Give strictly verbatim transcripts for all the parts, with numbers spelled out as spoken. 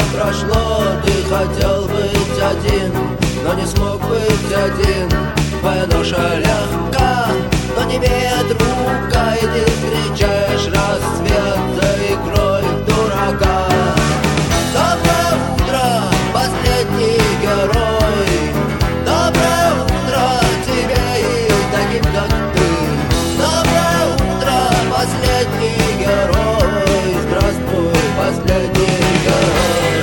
прошло, ты хотел быть один, но не смог быть один. Твоя ноша легка, но не имеет рука, и ты встречаешь рассвет за игрой в дурака. Доброе утро, последний герой. Доброе утро тебе и таким, как ты. Доброе утро, последний герой. Здравствуй, последний герой.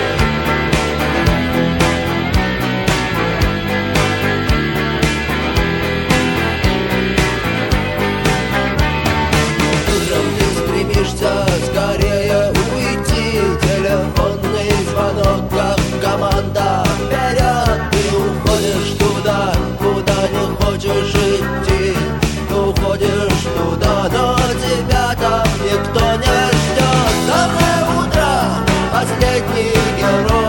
Утром ты стремишься скорее уйти. Телефонный звонок, как команда вперед. Ты уходишь туда, куда не хочешь идти. Ты уходишь туда, но тебя там никто не ждет. Доброе утро, последний герой.